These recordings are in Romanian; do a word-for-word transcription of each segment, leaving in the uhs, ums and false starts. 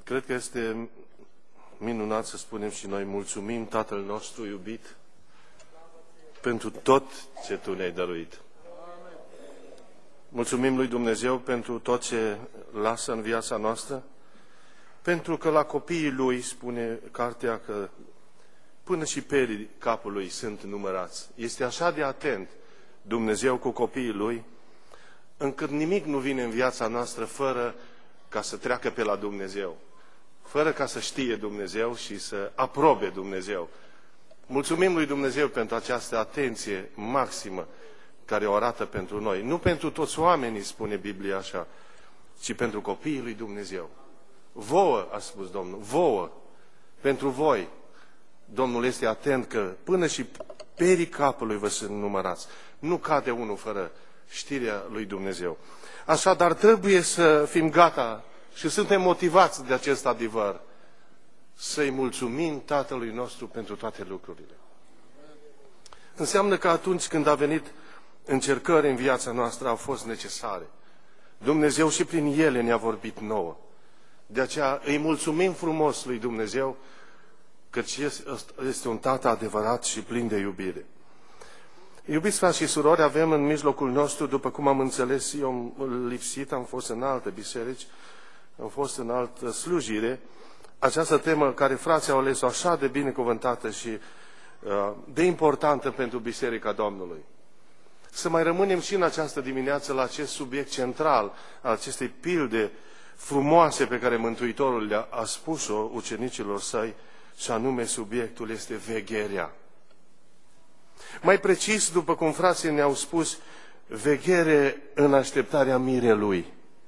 Cred că este minunat să spunem și noi mulțumim Tatăl nostru iubit pentru tot ce Tu ne-ai dăruit. Mulțumim lui Dumnezeu pentru tot ce lasă în viața noastră, pentru că la copiii Lui spune cartea că până și perii capului sunt numărați. Este așa de atent Dumnezeu cu copiii Lui, încât nimic nu vine în viața noastră fără ca să treacă pe la Dumnezeu, fără ca să știe Dumnezeu și să aprobe Dumnezeu. Mulțumim lui Dumnezeu pentru această atenție maximă care o arată pentru noi. Nu pentru toți oamenii, spune Biblia așa, ci pentru copiii lui Dumnezeu. Vouă, a spus Domnul, vouă, pentru voi. Domnul este atent că până și perii capului vă sunt numărați. Nu cade unul fără știrea lui Dumnezeu. Așadar, trebuie să fim gata și suntem motivați de acest adevăr, să-i mulțumim Tatălui nostru pentru toate lucrurile. Înseamnă că atunci când a venit încercări în viața noastră, au fost necesare. Dumnezeu și prin ele ne-a vorbit nouă. De aceea îi mulțumim frumos lui Dumnezeu, căci este un Tată adevărat și plin de iubire. Iubiți frați și surori, avem în mijlocul nostru, după cum am înțeles, eu am lipsit, am fost în alte biserici, am fost în altă slujire, această temă care frații au ales-o așa de binecuvântată și uh, de importantă pentru Biserica Domnului. Să mai rămânem și în această dimineață la acest subiect central al acestei pilde frumoase pe care Mântuitorul le-a a spus-o ucenicilor săi, și anume subiectul este vegherea. Mai precis, după cum frații ne-au spus, veghere în așteptarea mirelui.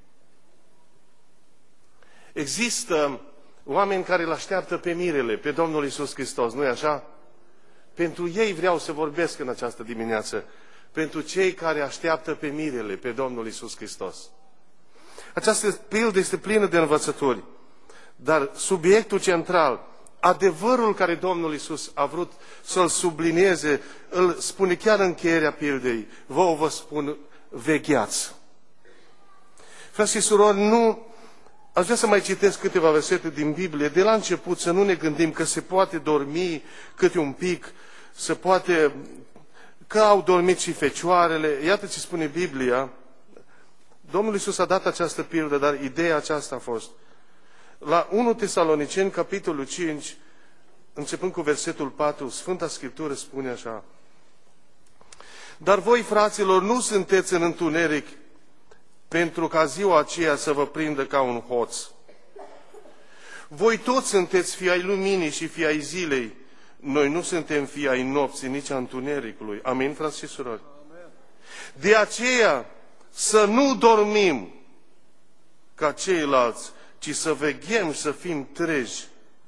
Există oameni care îl așteaptă pe mirele, pe Domnul Iisus Hristos, nu-i așa? Pentru ei vreau să vorbesc în această dimineață, pentru cei care așteaptă pe mirele, pe Domnul Iisus Hristos. Această pildă este plină de învățături, dar subiectul central, adevărul care Domnul Iisus a vrut să-l sublinieze, îl spune chiar în încheierea pildei. Vouă vă spun, vegheați. Frați și surori, nu... Aș vrea să mai citesc câteva versete din Biblie. De la început să nu ne gândim că se poate dormi câte un pic, se poate... că au dormit și fecioarele. Iată ce spune Biblia. Domnul Iisus a dat această pildă, dar ideea aceasta a fost. La întâi Tesaloniceni, capitolul cinci, începând cu versetul patru, Sfânta Scriptură spune așa: Dar voi, fraților, nu sunteți în întuneric pentru ca ziua aceea să vă prindă ca un hoț. Voi toți sunteți fii ai luminii și fii ai zilei. Noi nu suntem fii ai nopții, nici a întunericului. Amin, frați și surori? De aceea să nu dormim ca ceilalți, ci să veghem și să fim treji.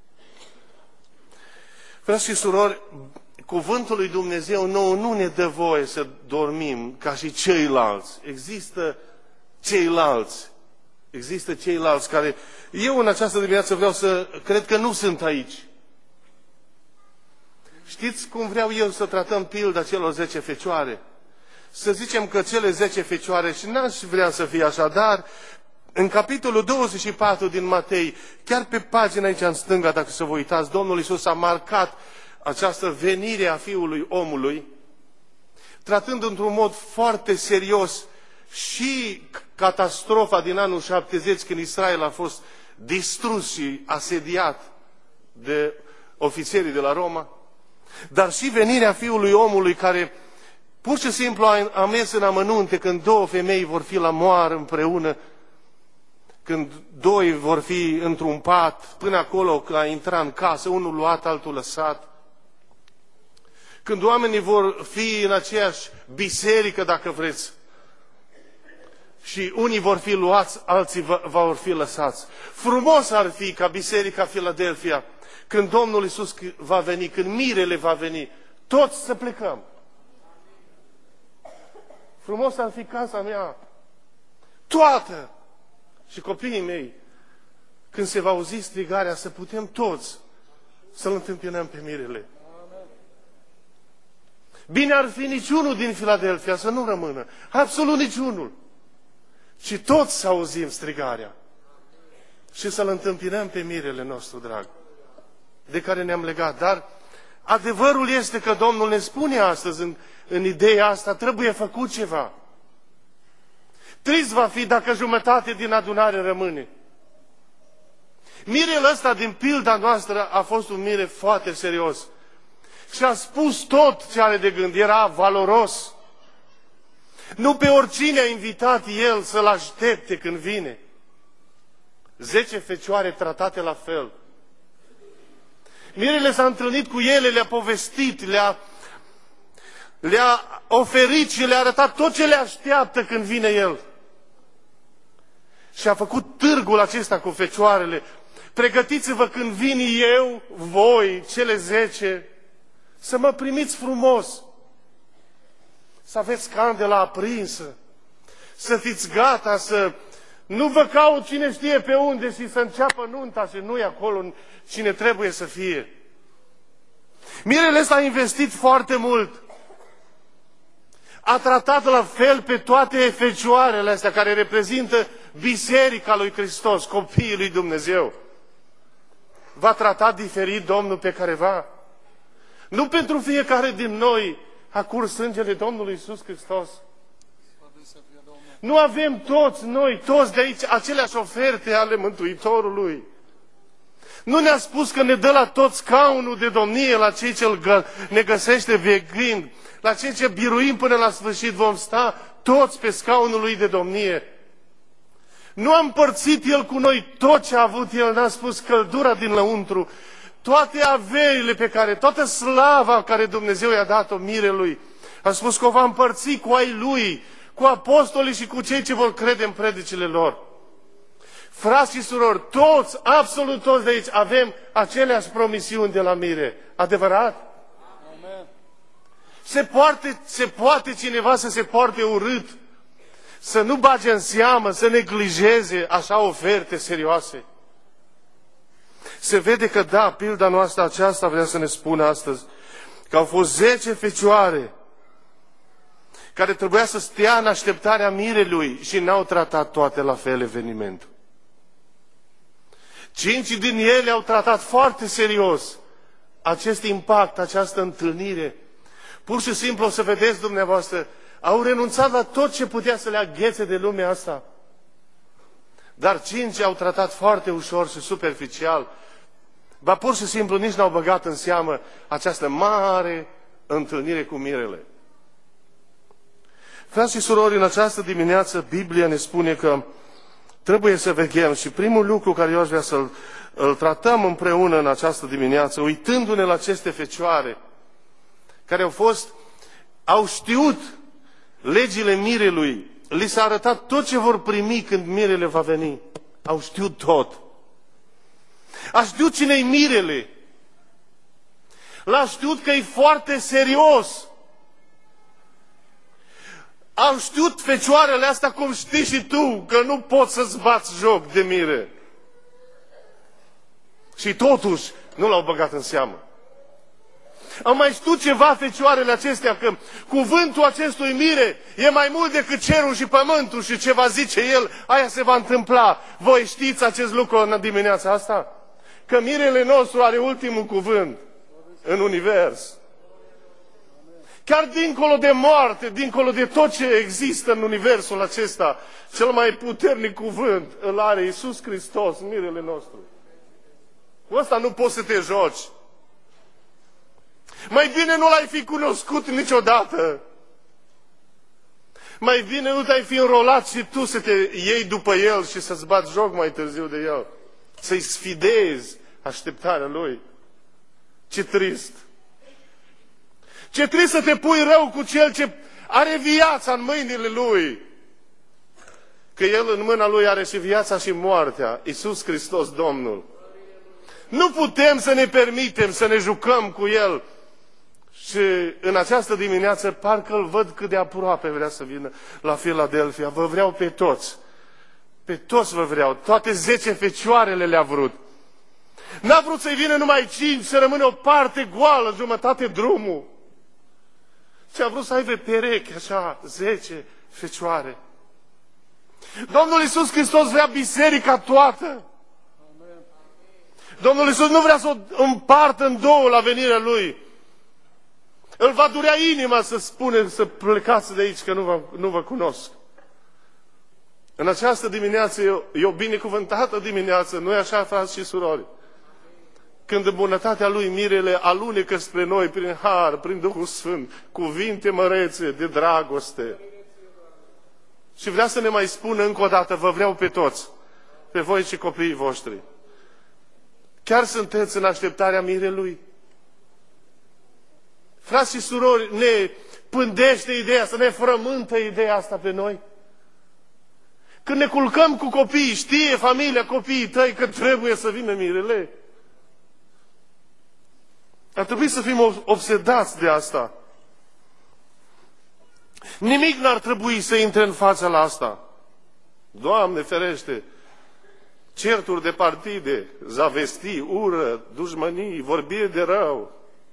Frați și surori, cuvântul lui Dumnezeu nouă nu ne dă voie să dormim ca și ceilalți. Există ceilalți. Există ceilalți care... Eu în această dimineață vreau să... Cred că nu sunt aici. Știți cum vreau eu să tratăm pilda celor zece fecioare? Să zicem că cele zece fecioare, și n-aș vrea să fie așa, dar în capitolul douăzeci și patru din Matei, chiar pe pagina aici în stânga, dacă să vă uitați, Domnul Iisus a marcat această venire a Fiului Omului, tratând într-un mod foarte serios și catastrofa din anul șaptezeci, când Israel a fost distrus și asediat de ofițerii de la Roma, dar și venirea Fiului Omului, care pur și simplu a mers în amănunte când două femei vor fi la moară împreună, când doi vor fi într-un pat, până acolo că a intrat în casă, unul luat, altul lăsat. Când oamenii vor fi în aceeași biserică, dacă vreți, și unii vor fi luați, alții vor fi lăsați. Frumos ar fi ca Biserica Filadelfia, când Domnul Iisus va veni, când mirele va veni, toți să plecăm. Frumos ar fi casa mea, toată, și copiii mei, când se va auzi strigarea, să putem toți să-L întâmpinăm pe mirele. Bine ar fi niciunul din Filadelfia să nu rămână, absolut niciunul, ci toți să auzim strigarea. și să-L întâmpinăm pe mirele nostru drag, de care ne-am legat. Dar adevărul este că Domnul ne spune astăzi în, în ideea asta, trebuie făcut ceva. Trist va fi dacă jumătate din adunare rămâne. Mirele ăsta din pilda noastră a fost un mire foarte serios. Și a spus tot ce are de gând, era valoros. Nu pe oricine a invitat el să-l aștepte când vine. Zece fecioare tratate la fel. Mirele s-a întâlnit cu ele, le-a povestit, le-a, le-a oferit și le-a arătat tot ce le așteaptă când vine el. Și a făcut târgul acesta cu fecioarele. Pregătiți-vă când vin eu, voi, cele zece, să mă primiți frumos. Să aveți candela aprinsă. Să fiți gata, să nu vă caut cine știe pe unde și să înceapă nunta și nu e acolo cine trebuie să fie. Mirele ăsta a investit foarte mult. A tratat la fel pe toate fecioarele astea care reprezintă Biserica lui Hristos, copiii lui Dumnezeu. Va trata diferit Domnul pe careva. Nu pentru fiecare din noi a curs sângele Domnului Iisus Hristos. Nu avem toți noi, toți de aici, aceleași oferte ale Mântuitorului. Nu ne-a spus că ne dă la toți scaunul de domnie, la cei ce ne găsește veghind, la cei ce biruim până la sfârșit, vom sta toți pe scaunul lui de domnie. Nu a împărțit El cu noi tot ce a avut El, n-a spus căldura din lăuntru, toate averile pe care, toată slava care Dumnezeu i-a dat-o mirelui. A spus că o va împărți cu ai Lui, cu apostolii și cu cei ce vor crede în predicile lor. Frați și surori, toți, absolut toți de aici, avem aceleași promisiuni de la mire. Adevărat? Amen. Se poate, se poate cineva să se poarte urât, să nu bage în seamă, să neglijeze așa oferte serioase? Se vede că da, pilda noastră aceasta vrea să ne spună astăzi că au fost zece fecioare care trebuia să stea în așteptarea mirelui și n-au tratat toate la fel evenimentul. Cinci din ele au tratat foarte serios acest impact, această întâlnire. Pur și simplu, o să vedeți dumneavoastră, au renunțat la tot ce putea să le aghețe de lumea asta. Dar cinci au tratat foarte ușor și superficial. Ba pur și simplu nici n-au băgat în seamă această mare întâlnire cu mirele. Frați și surori, în această dimineață Biblia ne spune că trebuie să veghem și primul lucru care eu aș vrea să-l îl tratăm împreună în această dimineață, uitându-ne la aceste fecioare care au fost, au știut legile mirelui, li s-a arătat tot ce vor primi când mirele va veni. Au știut tot. A știut cine-i mirele. L-a știut că e foarte serios. Au știut fecioarele astea cum știi și tu, că nu poți să-ți bați joc de mire. Și totuși nu l-au băgat în seamă. Am mai știut ceva fecioarele acestea, că cuvântul acestui mire e mai mult decât cerul și pământul și ce va zice el, aia se va întâmpla. Voi știți acest lucru în dimineața asta? Că mirele nostru are ultimul cuvânt în univers. Chiar dincolo de moarte, dincolo de tot ce există în universul acesta, cel mai puternic cuvânt îl are Iisus Hristos, mirele nostru. Cu ăsta nu poți să te joci. Mai bine nu l-ai fi cunoscut niciodată. Mai bine nu te-ai fi înrolat și tu să te iei după el și să-ți bați joc mai târziu de el. Să-i sfidezi așteptarea lui. Ce trist! Ce trist să te pui rău cu cel ce are viața în mâinile lui. Că el în mâna lui are și viața și moartea. Iisus Hristos Domnul. Nu putem să ne permitem să ne jucăm cu el. Și în această dimineață parcă îl văd cât de aproape vrea să vină la Filadelfia. Vă vreau pe toți. Pe toți vă vreau. Toate zece fecioarele le-a vrut. N-a vrut să-i vină numai cinci, să rămână o parte goală, jumătate drumul. Și a vrut să aibă perechi, așa, zece fecioare. Domnul Iisus Hristos vrea biserica toată. Domnul Iisus nu vrea să o împartă în două la venirea Lui. Îl va durea inima să spune să plecați de aici, că nu vă, nu vă cunosc. În această dimineață e o, e o binecuvântată dimineață, nu-i așa, frați și surori? Când în bunătatea Lui mirele alunecă spre noi prin har, prin Duhul Sfânt, cuvinte mărețe de dragoste. Și vrea să ne mai spună încă o dată, vă vreau pe toți, pe voi și copiii voștri. Chiar sunteți în așteptarea mirelui? Frați și surori, ne pândește ideea asta, ne frământă ideea asta pe noi? Când ne culcăm cu copiii, știe familia copiii tăi că trebuie să vină mirele? Ar trebui să fim obsedați de asta. Nimic n-ar trebui să intre în fața la asta. Doamne ferește! Certuri de partide, zavestii, ură, dușmănii, vorbire de rău.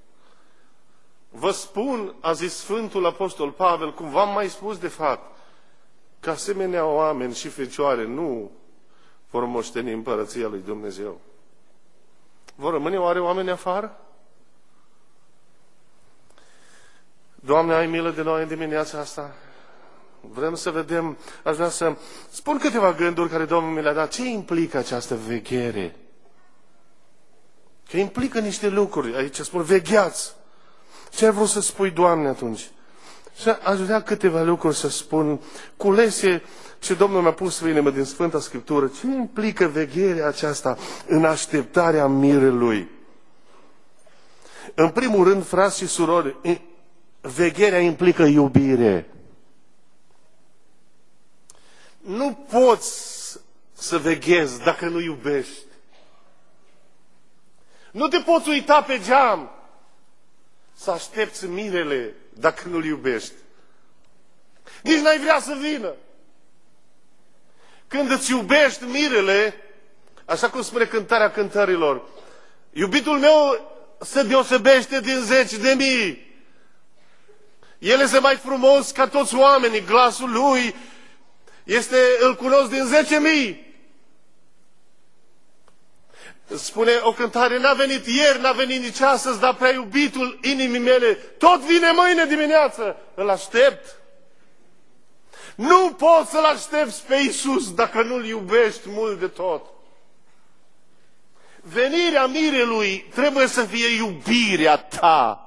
Vă spun, a zis Sfântul Apostol Pavel, cum v-am mai spus de fapt, că asemenea oameni și fecioare nu vor moșteni împărăția lui Dumnezeu. Vor rămâne oare oameni afară? Doamne, ai milă de noi în dimineața asta. Vrem să vedem, aș vrea să spun câteva gânduri care Domnul mi le-a dat. Ce implică această veghere? Că implică niște lucruri. Aici spun, vegheați. Ce ai vrut să spui, Doamne, atunci? Și aș vrea câteva lucruri să spun, culese ce Domnul mi-a pus în inimă din Sfânta Scriptură. Ce implică vegherea aceasta în așteptarea mirelui? În primul rând, frați și surori, vegherea implică iubire. Nu poți să veghezi dacă nu iubești. Nu te poți uita pe geam să aștepți mirele dacă nu-l iubești. Nici n-ai vrea să vină. Când îți iubești mirele, așa cum spune cântarea cântărilor, iubitul meu se deosebește din zeci de mii. El este mai frumos ca toți oamenii, glasul lui este, îl cunosc din zece mii. Spune o cântare, n-a venit ieri, n-a venit nici astăzi, dar prea iubitul inimii mele, tot vine mâine dimineață, îl aștept. Nu poți să-L aștepți pe Iisus dacă nu-L iubești mult de tot. Venirea mirelui trebuie să fie iubirea ta.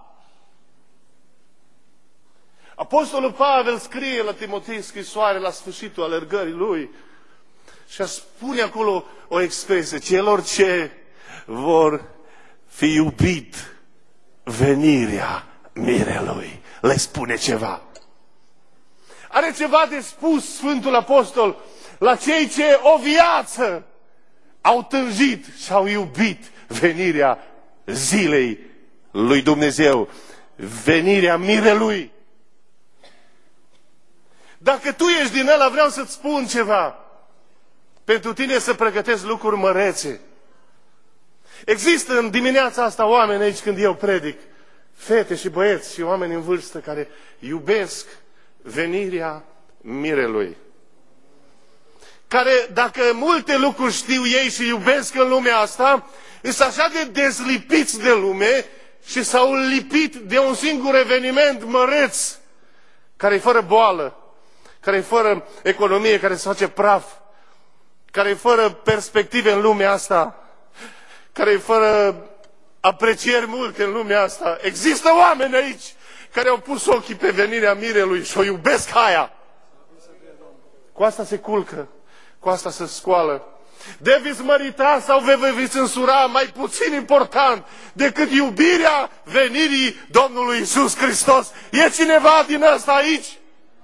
Apostolul Pavel scrie la Timotei scrisoare la sfârșitul alergării lui și a spune acolo o expresie, celor ce vor fi iubit venirea mirelui. Le spune ceva. Are ceva de spus Sfântul Apostol la cei ce o viață au tânjit și au iubit venirea zilei lui Dumnezeu, venirea mirelui. Dacă tu ești din ăla, vreau să-ți spun ceva. Pentru tine să pregătesc lucruri mărețe. Există în dimineața asta oameni aici când eu predic, fete și băieți și oameni în vârstă care iubesc venirea mirelui. Care, dacă multe lucruri știu ei și iubesc în lumea asta, sunt așa de dezlipiți de lume și s-au lipit de un singur eveniment măreț, care e fără boală, care e fără economie, care se face praf, care e fără perspective în lumea asta, care e fără aprecieri multe în lumea asta. Există oameni aici care au pus ochii pe venirea mirelui și o iubesc aia. Cu asta se culcă, cu asta se scoală. De veți mărita sau vă veți însura, mai puțin important decât iubirea venirii Domnului Iisus Hristos. E cineva din ăsta aici?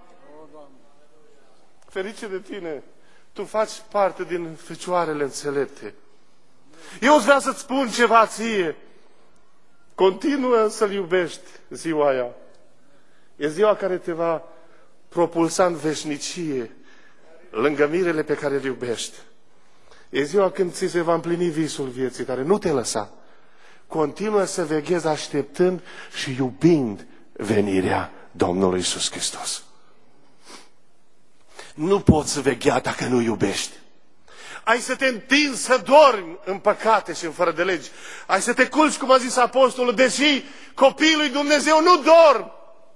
Ferice de tine, tu faci parte din fecioarele înțelepte. Eu îți vreau să-ți spun ceva ție. Continuă să-L iubești ziua aia. E ziua care te va propulsa în veșnicie lângă mirele pe care le iubești. E ziua când ți se va împlini visul vieții tale. Nu te lăsa. Continuă să veghezi așteptând și iubind venirea Domnului Iisus Hristos. Nu poți veghea dacă nu iubești. ai să te întinzi să dormi în păcate și în fără de legi. Ai să te culci, cum a zis apostolul, deși copiii lui Dumnezeu nu dorm.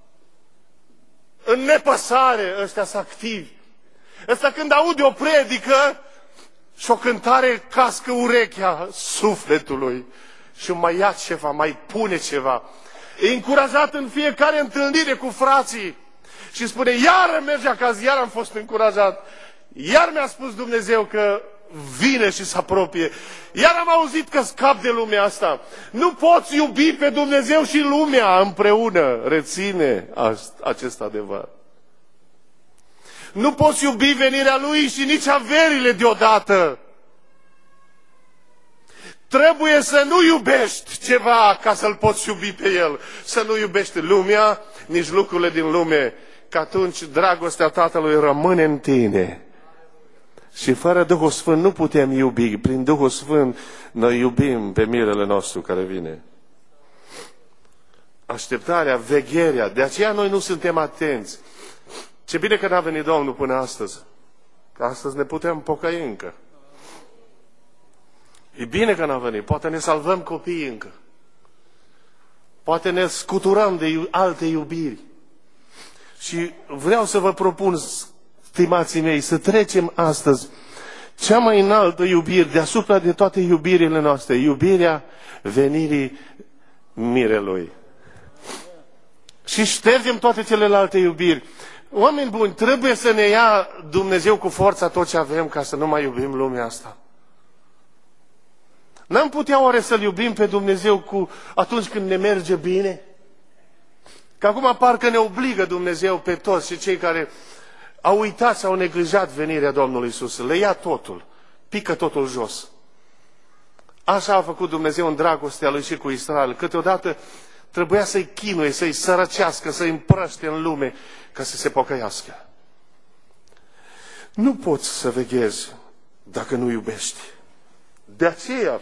În nepăsare ăștia sunt activi. Ăsta când aude o predică și o cântare cască urechea sufletului și mai ia ceva, mai pune ceva. E încurajat în fiecare întâlnire cu frații și spune, iară merge acasă, iar am fost încurajat. Iar mi-a spus Dumnezeu că vine și se apropie. Iar am auzit că scap de lumea asta. Nu poți iubi pe Dumnezeu și lumea împreună. Reține acest adevăr. Nu poți iubi venirea Lui și nici averile deodată. Trebuie să nu iubești ceva ca să-L poți iubi pe El. Să nu iubești lumea, nici lucrurile din lume, că atunci dragostea Tatălui rămâne în tine. Și fără Duhul Sfânt nu putem iubi. Prin Duhul Sfânt noi iubim pe mirele nostru care vine. Așteptarea, vegherea. De aceea noi nu suntem atenți. Ce bine că n-a venit Domnul până astăzi. Că astăzi ne putem pocăi încă. E bine că n-a venit. Poate ne salvăm copiii încă. Poate ne scuturăm de alte iubiri. Și vreau să vă propun, stimații mei, să trecem astăzi cea mai înaltă iubire, deasupra de toate iubirile noastre, iubirea venirii mirelui. Și ștergem toate celelalte iubiri. Oameni buni, trebuie să ne ia Dumnezeu cu forța tot ce avem ca să nu mai iubim lumea asta. N-am putea oare să-L iubim pe Dumnezeu cu atunci când ne merge bine? Că acum parcă ne obligă Dumnezeu pe toți și cei care au uitat sau au neglijat venirea Domnului Iisus. Le ia totul, pică totul jos. Așa a făcut Dumnezeu în dragostea Lui și cu Israel. Câteodată trebuia să-i chinuie, să-i sărăcească, să-i împrăște în lume ca să se pocăiască. Nu poți să veghezi dacă nu iubești. De aceea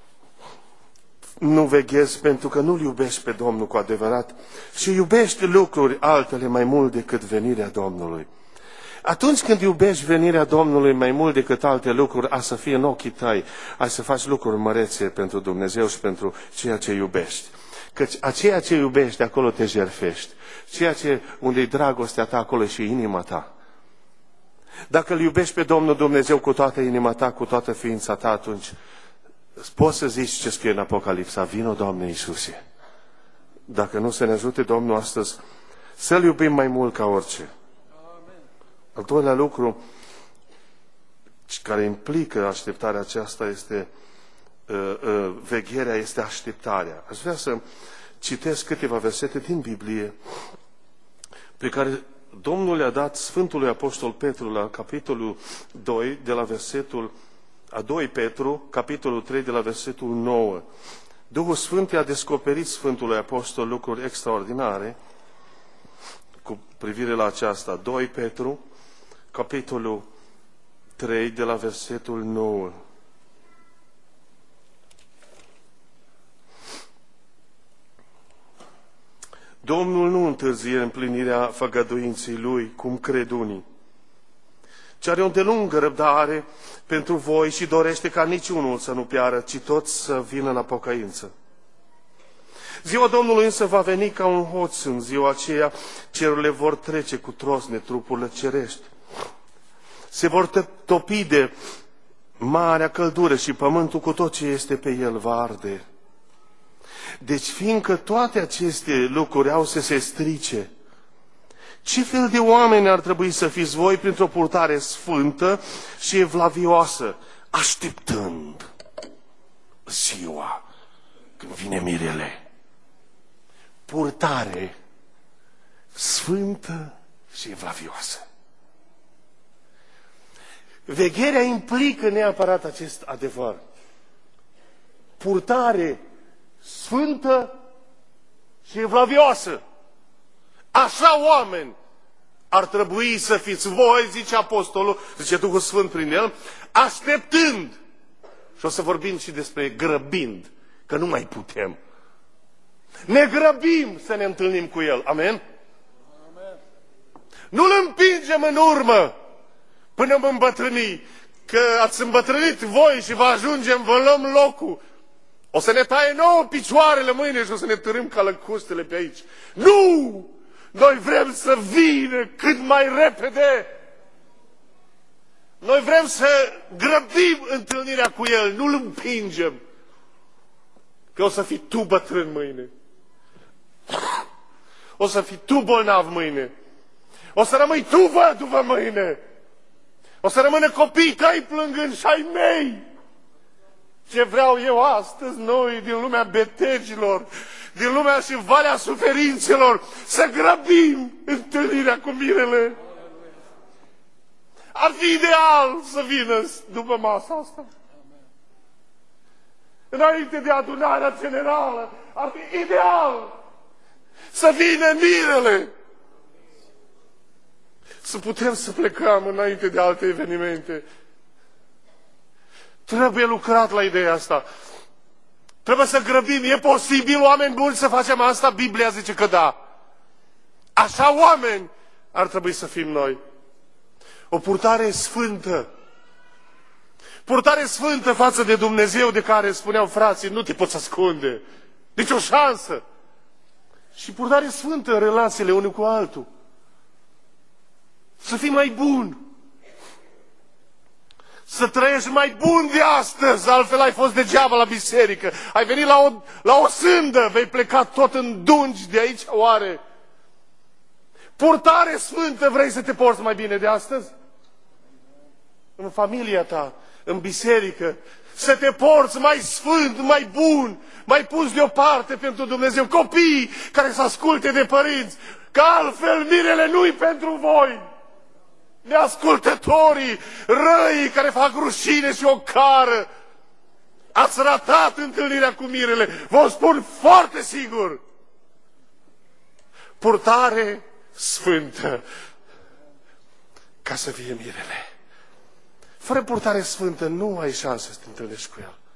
nu veghezi pentru că nu-L iubești pe Domnul cu adevărat și iubești lucruri altele mai mult decât venirea Domnului. Atunci când iubești venirea Domnului mai mult decât alte lucruri, a să fie în ochii tăi, ai să faci lucruri mărețe pentru Dumnezeu și pentru ceea ce iubești. Căci a ceea ce iubești, acolo te jertfești. Ceea ce, unde-i dragostea ta, acolo e și inima ta. Dacă îl iubești pe Domnul Dumnezeu cu toată inima ta, cu toată ființa ta, atunci poți să zici ce scrie în Apocalipsa, vino, Doamne Iisuse. Dacă nu, să ne ajute Domnul astăzi să-L iubim mai mult ca orice. Amen. Al doilea lucru care implică așteptarea aceasta este uh, uh, vegherea, este așteptarea. Aș vrea să citesc câteva versete din Biblie pe care Domnul le-a dat Sfântului Apostol Petru la capitolul doi, de la versetul a doi Petru, capitolul trei, de la versetul nouă. Duhul Sfânt i-a descoperit Sfântului Apostol lucruri extraordinare cu privire la aceasta. doi Petru, capitolul trei, de la versetul nouă. Domnul nu întârzie împlinirea făgăduinței Lui, cum cred unii, ci are o îndelungă răbdare pentru voi și dorește ca niciunul să nu piară, ci toți să vină la pocăință. Ziua Domnului însă va veni ca un hoț. În ziua aceea cerurile vor trece cu trosne, trupurile cerești. Se vor topi de marea căldură și pământul cu tot ce este pe el va arde. Deci, fiindcă toate aceste lucruri au să se strice, ce fel de oameni ar trebui să fiți voi printr-o purtare sfântă și evlavioasă, așteptând ziua când vine mirele? Purtare sfântă și evlavioasă. Vegherea implică neapărat acest adevăr. Purtare sfântă și evlavioasă. Așa oameni ar trebui să fiți voi, zice Apostolul, zice Duhul Sfânt prin el, așteptând. Și o să vorbim și despre grăbind, că nu mai putem. Ne grăbim să ne întâlnim cu El. Amen? Amen. Nu-L împingem în urmă până mă îmbătrâni. că ați îmbătrânit voi și vă ajungem, vă luăm locul. O să ne taie nouă picioarele mâine și o să ne târâm ca lăcustele pe aici. Nu! Noi vrem să vină cât mai repede. Noi vrem să grăbim întâlnirea cu El, nu-L împingem. Că o să fii tu bătrân mâine. O să fii tu bolnav mâine. O să rămâi tu văduvă mâine. O să rămână copiii tăi plângând și ai mei. Ce vreau eu astăzi, noi, din lumea betegilor, din lumea și valea suferințelor, să grăbim întâlnirea cu mirele. Ar fi ideal să vină după masa asta. Înainte de adunarea generală, ar fi ideal să vină mirele. Să putem să plecăm înainte de alte evenimente. Trebuie lucrat la ideea asta. Trebuie să grăbim. E posibil, oameni buni, să facem asta? Biblia zice că da. Așa oameni ar trebui să fim noi. O purtare sfântă. Purtare sfântă față de Dumnezeu, de care spuneau frații, nu te poți ascunde. Nici o șansă. Și purtare sfântă în relațiile unul cu altul. Să fii mai bun. Să trăiești mai bun de astăzi, altfel ai fost degeaba la biserică. Ai venit la o, la o sândă, vei pleca tot în dungi de aici, oare? Purtare sfântă, vrei să te porți mai bine de astăzi? În familia ta, în biserică, să te porți mai sfânt, mai bun, mai pus deoparte pentru Dumnezeu. Copiii care să asculte de părinți, că altfel mirele nu-i pentru voi. Neascultătorii, răii care fac rușine și ocară. Ați ratat întâlnirea cu mirele. Vă spun foarte sigur. Purtare sfântă ca să fie mirele. Fără purtare sfântă nu ai șansă să te întâlnești cu el.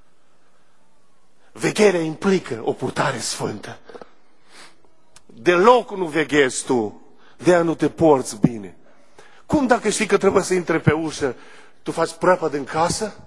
Vegherea implică o purtare sfântă. Deloc nu veghezi tu, de-aia nu te porți bine. Cum dacă știi că trebuie să intre pe ușă, tu faci prăpăd în casă?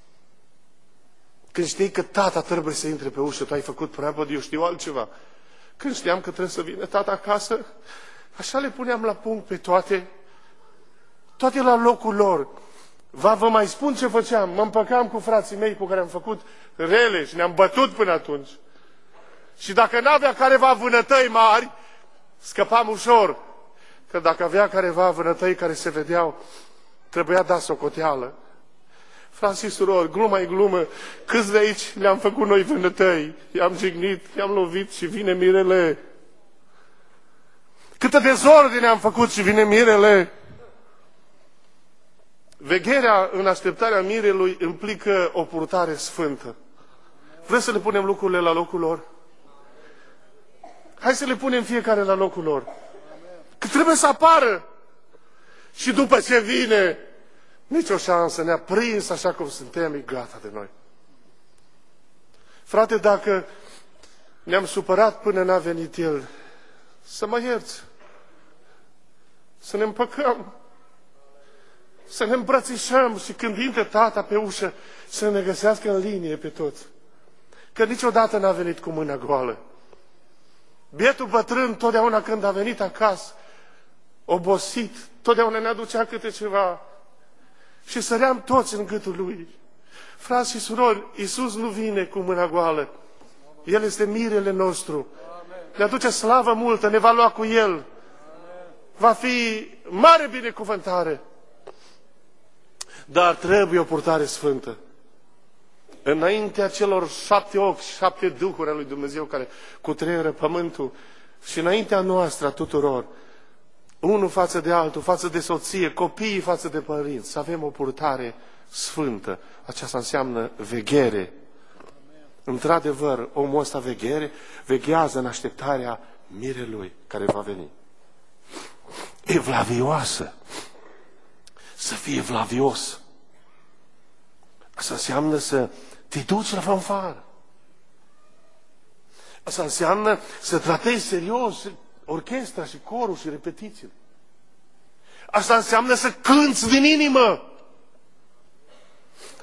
Când știi că tata trebuie să intre pe ușă, tu ai făcut prăpăd, eu știu altceva. Când știam că trebuie să vină tata acasă, așa le puneam la punct pe toate, toate la locul lor. Va, vă mai spun ce făceam. Mă împăcam cu frații mei cu care am făcut rele și ne-am bătut până atunci. Și dacă n-avea careva vânătăi mari, scăpam ușor. Că dacă avea careva vânătăi care se vedeau, trebuia dat socoteală. Frați și surori, gluma e glumă, câți de aici le-am făcut noi vânătăi, i-am jignit, i-am lovit și vine mirele. Câtă dezordine am făcut și vine mirele. Vegherea în așteptarea mirelui implică o purtare sfântă. Vreți să le punem lucrurile la locul lor? Hai să le punem fiecare la locul lor. Că trebuie să apară. Și după ce vine, nicio șansă, ne-a prins așa cum suntem, e gata de noi. Frate, dacă ne-am supărat până n-a venit El, să mă ierți. Să ne împăcăm. Să ne îmbrățișăm și când intre tata pe ușă, să ne găsească în linie pe toți. Că niciodată n-a venit cu mâna goală. Bietul bătrân, totdeauna când a venit acasă, obosit, totdeauna ne aducea câte ceva. Și săream toți în gâtul lui. Frați și surori, Iisus nu vine cu mâna goală. El este mirele nostru. Ne aduce slavă multă, ne va lua cu El. Va fi mare binecuvântare. Dar trebuie o purtare sfântă. Înaintea celor șapte ochi, șapte duhuri ale lui Dumnezeu care cutreieră pământul și înaintea noastră a tuturor, unul față de altul, față de soție, copiii față de părinți, să avem o purtare sfântă. Aceasta înseamnă veghere. Într-adevăr, omul ăsta veghere, veghează în așteptarea mirelui care va veni. Evlavioasă. Să fie evlavios. Asta înseamnă să te duci la fanfară. Asta înseamnă să tratezi serios orchestra și corul și repetițiile. Asta înseamnă să cânți din inimă.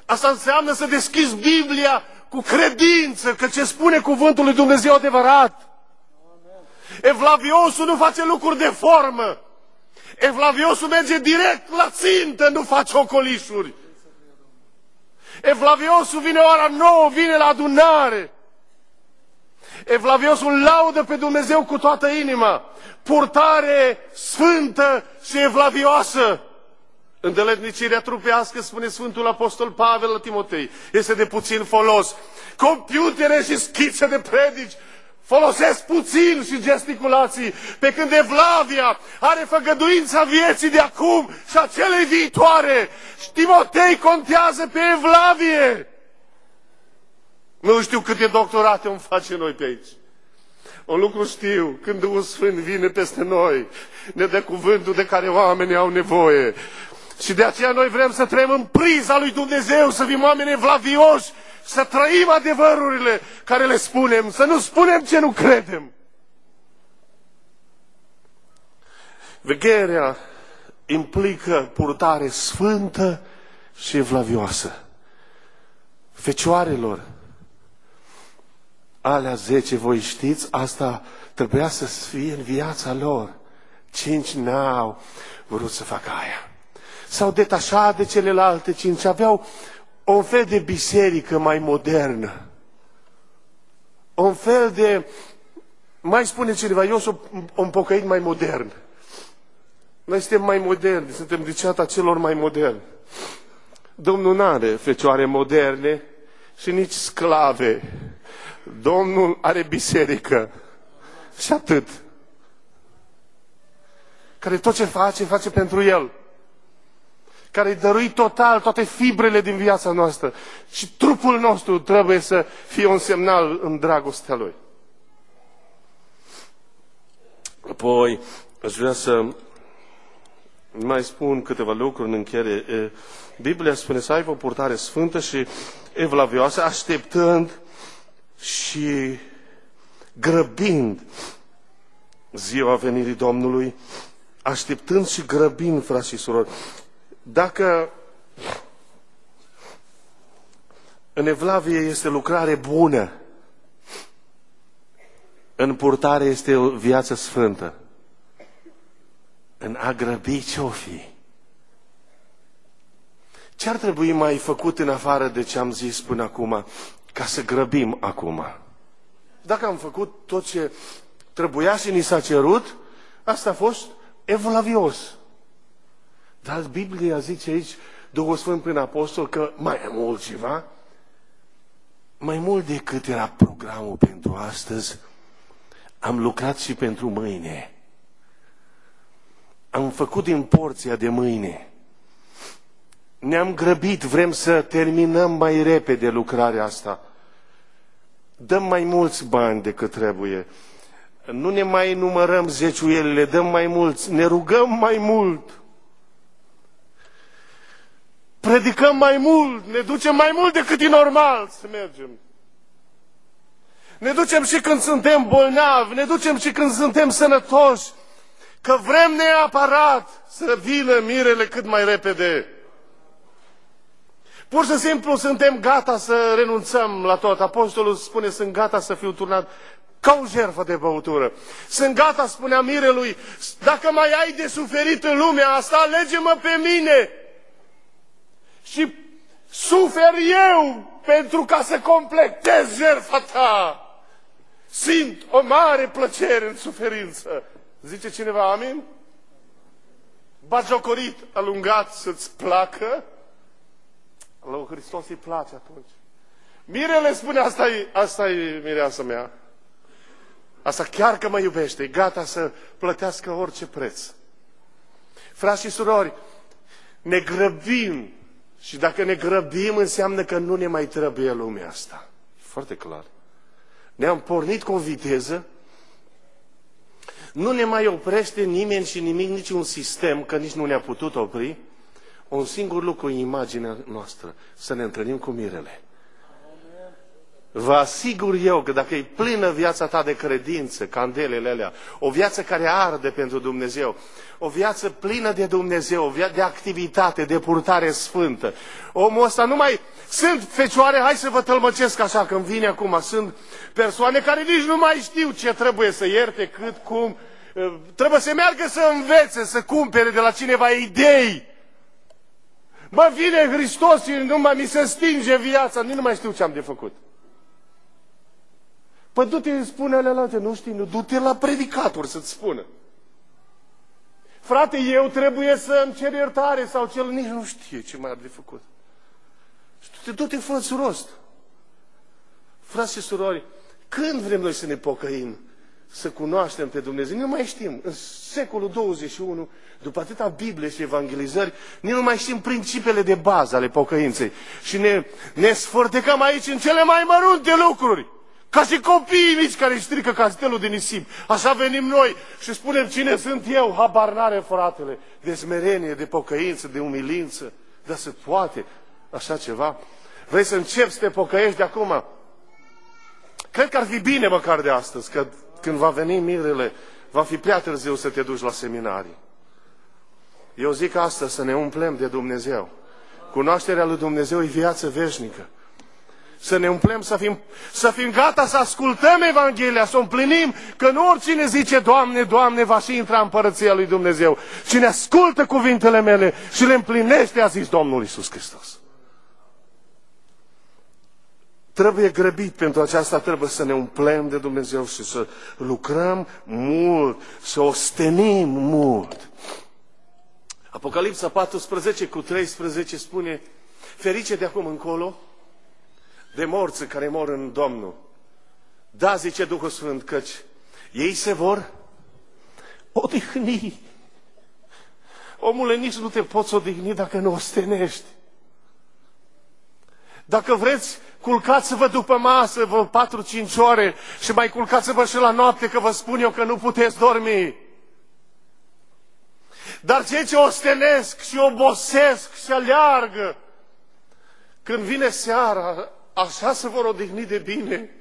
Asta înseamnă să deschizi Biblia cu credință, că ce spune cuvântul lui Dumnezeu adevărat. Evlaviosul nu face lucruri de formă. Evlaviosul merge direct la țintă, nu face ocolișuri. Evlaviosul vine ora nouă, vine la adunare. Evlaviosul laudă pe Dumnezeu cu toată inima. Purtare sfântă și evlavioasă. Îndeletnicirea trupească, spune Sfântul Apostol Pavel la Timotei, este de puțin folos. Computere și schițe de predici folosesc puțin și gesticulații, pe când Evlavia are făgăduința vieții de acum și a celei viitoare. Și Timotei contează pe Evlavie. Nu știu câte doctorate îmi face noi pe aici. Un lucru știu, când Duhul Sfânt vine peste noi, ne dă cuvântul de care oamenii au nevoie. Și de aceea noi vrem să trăim în priza lui Dumnezeu, să fim oameni evlavioși, să trăim adevărurile care le spunem, să nu spunem ce nu credem. Vegherea implică purtare sfântă și evlavioasă. Fecioarelor, alea zece, voi știți, asta trebuia să fie în viața lor. Cinci n-au vrut să facă aia. S-au detașat de celelalte cinci, aveau un fel de biserică mai modernă. Un fel de, mai spune cineva, eu sunt un pocăit mai modern. Noi suntem mai moderni, suntem de ceata celor mai moderni. Domnul n-are fecioare moderne și nici sclave. Domnul are biserică. Și atât. Care tot ce face, face pentru El. Care îi dărui total toate fibrele din viața noastră. Și trupul nostru trebuie să fie un semnal în dragostea Lui. Apoi, aș vrea să mai spun câteva lucruri în încheiere. Biblia spune să aibă o purtare sfântă și evlavioasă, așteptând și grăbind ziua venirii Domnului, așteptând și grăbind, frați și surori. Dacă în evlavie este lucrare bună, în purtare este o viață sfântă. În a grăbi ce-o fi? Ce ar trebui mai făcut în afară de ce am zis până acum, ca să grăbim acum? Dacă am făcut tot ce trebuia și ni s-a cerut, asta a fost evlavios. Dar Biblia zice aici, Duhul Sfânt prin Apostol, că mai e mult ceva. Mai mult decât era programul pentru astăzi, am lucrat și pentru mâine. Am făcut din porția de mâine. Ne-am grăbit, vrem să terminăm mai repede lucrarea asta. Dăm mai mulți bani decât trebuie. Nu ne mai numărăm zeciuielile, dăm mai mulți, ne rugăm mai mult. Predicăm mai mult, ne ducem mai mult decât e normal să mergem. Ne ducem și când suntem bolnavi, ne ducem și când suntem sănătoși, că vrem neapărat să vină mirele cât mai repede. Pur și simplu suntem gata să renunțăm la tot. Apostolul spune, sunt gata să fiu turnat ca o jertfă de băutură. Sunt gata, spunea mirelui, dacă mai ai de suferit în lumea asta, alege-mă pe mine. Și sufer eu pentru ca să completez jertfa ta. Simt o mare plăcere în suferință. Zice cineva amin? Bagiocorit, alungat să-ți placă? Lui Hristos îi place atunci. Mirele spune, asta e, asta e mireasa mea. Asta chiar că mă iubește, e gata să plătească orice preț. Frați și surori, ne grăbim. Și dacă ne grăbim, înseamnă că nu ne mai trebuie lumea asta. Foarte clar. Ne-am pornit cu o viteză, nu ne mai oprește nimeni și nimic, nici un sistem, că nici nu ne-a putut opri. Un singur lucru în imaginea noastră, să ne întâlnim cu mirele. Vă asigur eu că dacă e plină viața ta de credință, candelele alea, o viață care arde pentru Dumnezeu, o viață plină de Dumnezeu, o viață de activitate, de purtare sfântă, omul ăsta nu mai... Sunt fecioare, hai să vă tălmăcesc așa când vine acum, sunt persoane care nici nu mai știu ce trebuie să ierte, cât, cum, trebuie să meargă să învețe, să cumpere de la cineva idei. Mă, vine Hristos și nu mai mi se stinge viața, nici nu mai știu ce am de făcut. Păi du-te, spune alea, nu știi, nu, du-te la predicator să-ți spună. Frate, eu trebuie să-mi cer iertare sau cel nici nu știe ce mai are de făcut. Și du-te, fă-ți rost. Frați și surori, când vrem noi să ne pocăim, să cunoaștem pe Dumnezeu? Nu mai știm. În secolul douăzeci și unu, după atâta Biblie și evangelizări, nici nu mai știm principiile de bază ale pocăinței. Și ne, ne sfărtecăm aici în cele mai mărunte lucruri. Ca și copiii mici care își strică castelul de nisip. Așa venim noi și spunem cine sunt eu, habar n-are fratele. De smerenie, de pocăință, de umilință. Dar se poate așa ceva? Vrei să începi să te pocăiești de acum? Cred că ar fi bine măcar de astăzi, că când va veni mirele, va fi prea târziu să te duci la seminarii. Eu zic astăzi să ne umplem de Dumnezeu. Cunoașterea lui Dumnezeu e viață veșnică. Să ne umplem, să fim, să fim gata să ascultăm Evanghelia, să o împlinim, că nu oricine zice Doamne, Doamne, va și intra în împărăția lui Dumnezeu. Cine ascultă cuvintele mele și le împlinește, a zis Domnul Iisus Hristos. Trebuie grăbit pentru aceasta, trebuie să ne umplem de Dumnezeu și să lucrăm mult, să ostenim mult. Apocalipsa paisprezece cu treisprezece spune, ferice de acum încolo, de morți care mor în Domnul. Da, zice Duhul Sfânt, căci ei se vor odihni. Omule, nici nu te poți odihni dacă nu ostenești. Dacă vreți, culcați-vă după masă, vă patru-cinci ore și mai culcați-vă și la noapte, că vă spun eu că nu puteți dormi. Dar cei ce ostenesc și obosesc și aleargă, când vine seara, așa se vor odihni de bine.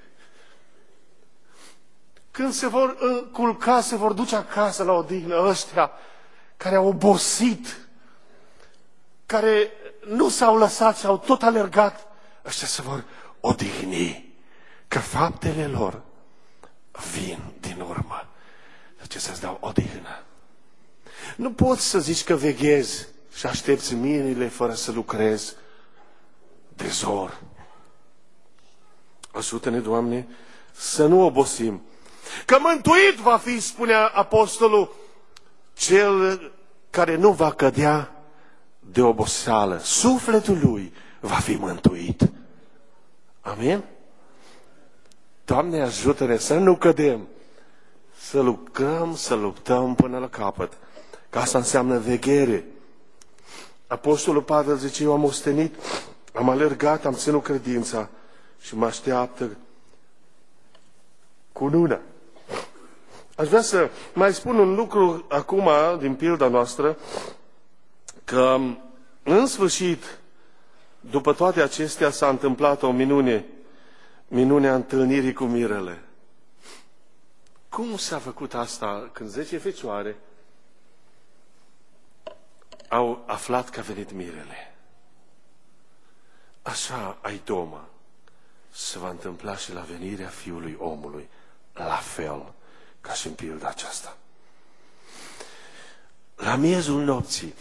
Când se vor culca, se vor duce acasă la odihnă ăștia care au obosit, care nu s-au lăsat și au tot alergat, ăștia se vor odihni, că faptele lor vin din urmă. Ce să-ți dau odihnă. Nu poți să zici că veghezi și aștepți minile fără să lucrezi de zor. Ajută-ne, Doamne, să nu obosim. Că mântuit va fi, spunea apostolul, cel care nu va cădea de oboseală. Sufletul lui va fi mântuit. Amin? Doamne, ajută-ne să nu cădem. Să lucrăm, să luptăm până la capăt. Că asta înseamnă veghere. Apostolul Pavel zice, eu am ostenit, am alergat, am ținut credința și mă așteaptă cununa. Aș vrea să mai spun un lucru acum, din pilda noastră, că în sfârșit, după toate acestea, s-a întâmplat o minune, minunea întâlnirii cu mirele. Cum s-a făcut asta când zece fecioare au aflat că a venit mirele? Așa ai domă. Se va întâmpla și la venirea Fiului Omului, la fel ca și în pilda aceasta. La miezul nopții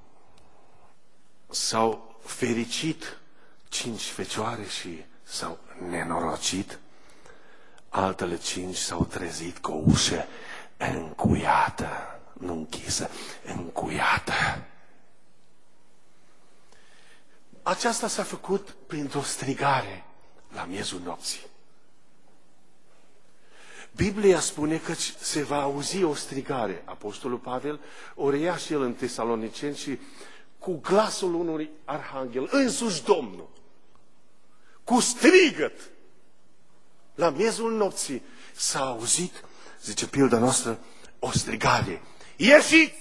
s-au fericit cinci fecioare și s-au nenorocit. Altele cinci s-au trezit cu o ușă încuiată, nu închisă, încuiată. Aceasta s-a făcut printr-o strigare la miezul nopții. Biblia spune că se va auzi o strigare. Apostolul Pavel o reia și el în Tesaloniceni și cu glasul unui arhanghel, însuși Domnul, cu strigăt, la miezul nopții s-a auzit, zice pilda noastră, o strigare. Ieșiți!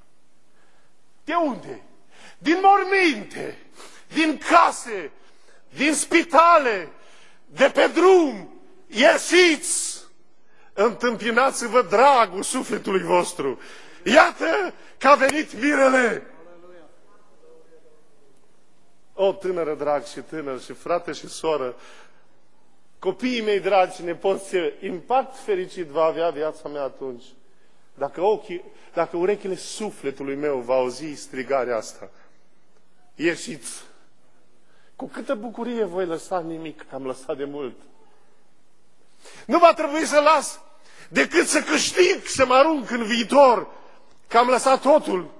De unde? Din morminte, din case, din spitale, de pe drum, ieșiți! Întâmpinați-vă dragul sufletului vostru. Iată că a venit mirele! O, tânără drag și tânăr și frate și soră, copiii mei dragi și nepoți, ce impact fericit va avea viața mea atunci. Dacă, ochii, dacă urechile sufletului meu va auzi strigarea asta. Ieșiți! Cu câtă bucurie voi lăsa nimic, că am lăsat de mult. Nu va trebui să las decât să câștig, să mă arunc în viitor, că am lăsat totul.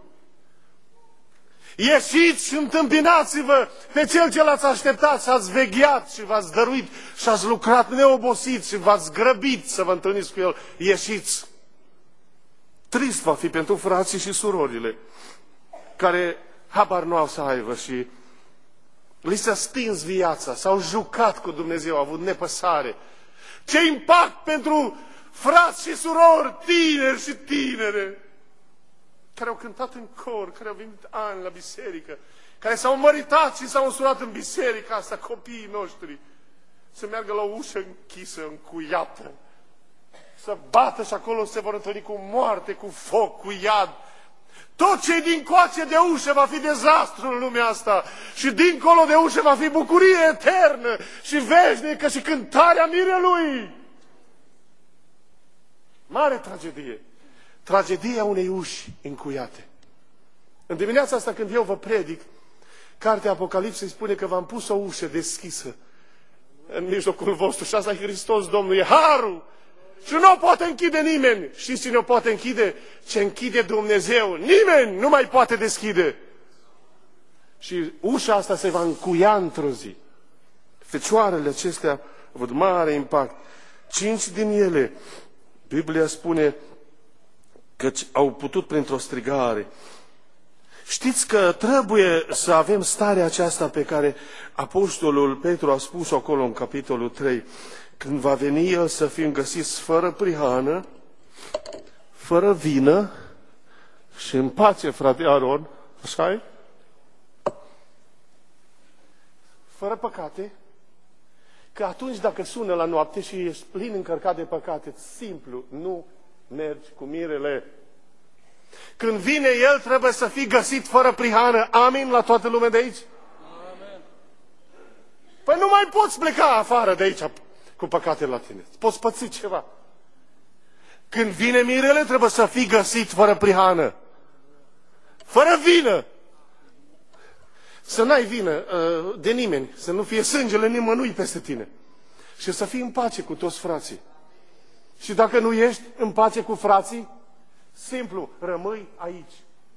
Ieșiți și întâmpinați-vă pe cel ce l-ați așteptat și ați vegheat și v-ați dăruit și ați lucrat neobosit și v-ați grăbit să vă întâlniți cu el. Ieșiți! Trist va fi pentru frații și surorile care habar nu au să aibă și li s-a stins viața, s-au jucat cu Dumnezeu, au avut nepăsare. Ce impact pentru frați și surori, tineri și tinere, care au cântat în cor, care au venit ani la biserică, care s-au măritat și s-au însurat în biserica asta, copiii noștri, să meargă la o ușă închisă, încuiată, să bată și acolo se vor întâlni cu moarte, cu foc, cu iad. Tot ce e dincoace de ușă va fi dezastru în lumea asta și dincolo de ușă va fi bucurie eternă și veșnică și cântarea mirelui. Mare tragedie. Tragedia unei uși încuiate. În dimineața asta când eu vă predic, cartea Apocalipsei spune că v-am pus o ușă deschisă în mijlocul vostru și asta e Hristos Domnul, e harul. Și nu o poate închide nimeni. Știți cine o poate închide? Ce închide Dumnezeu. Nimeni nu mai poate deschide. Și ușa asta se va încuia într-o zi. Fecioarele acestea au avut mare impact. Cinci din ele, Biblia spune că au putut printr-o strigare. Știți că trebuie să avem starea aceasta pe care apostolul Petru a spus acolo în capitolul trei. Când va veni El să fim găsiți fără prihană, fără vină și în pace, frate Aron, așa-i? Fără păcate, că atunci dacă sună la noapte și ești plin încărcat de păcate, simplu, nu mergi cu mirele. Când vine El, trebuie să fii găsit fără prihană. Amin la toată lumea de aici? Amen. Păi nu mai poți pleca afară de aici cu păcate la tine. Poți păți ceva. Când vine mirele, trebuie să fii găsit fără prihană. Fără vină. Să n-ai vină de nimeni. Să nu fie sângele nimănui peste tine. Și să fii în pace cu toți frații. Și dacă nu ești în pace cu frații, simplu, rămâi aici.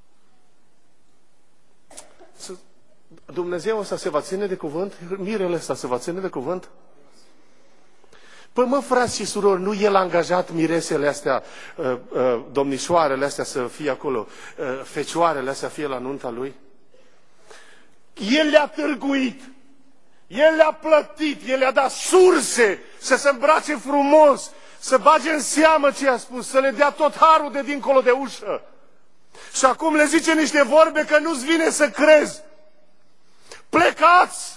Dumnezeu ăsta se va ține de cuvânt? Mirele ăsta se va ține de cuvânt? Păi mă, frați și surori, nu El a angajat miresele astea, uh, uh, domnișoarele astea să fie acolo, uh, fecioarele astea fie la nunta Lui? El le-a târguit, El le-a plătit, El le-a dat surse să se îmbrace frumos, să bage în seamă ce a spus, să le dea tot harul de dincolo de ușă. Și acum le zice niște vorbe că nu-ți vine să crezi. Plecați!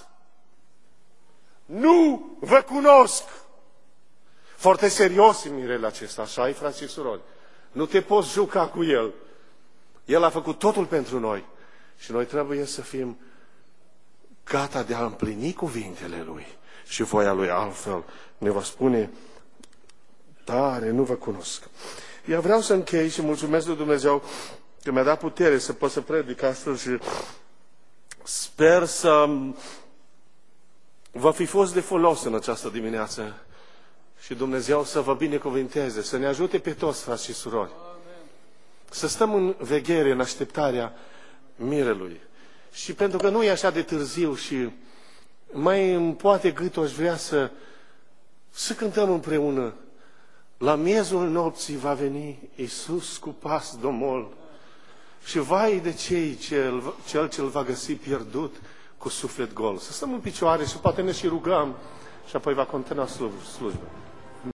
Nu vă cunosc! Foarte serios în mirele acesta, așa-i, frați și surori. Nu te poți juca cu El. El a făcut totul pentru noi. Și noi trebuie să fim gata de a împlini cuvintele Lui și voia Lui. Altfel ne va spune, tare, nu vă cunosc. Eu vreau să închei și mulțumesc lui Dumnezeu că mi-a dat putere să pot să predic astăzi și sper să vă fi fost de folos în această dimineață. Și Dumnezeu să vă binecuvinteze, să ne ajute pe toți, frați și surori. Amen. Să stăm în veghere, în așteptarea mirelui. Și pentru că nu e așa de târziu și mai îmi poate gâtul, aș vrea să, să cântăm împreună. La miezul nopții va veni Iisus cu pas domol. Și vai de cei cel, cel ce-l va găsi pierdut cu suflet gol. Să stăm în picioare și poate ne și rugăm și apoi va continua slujba.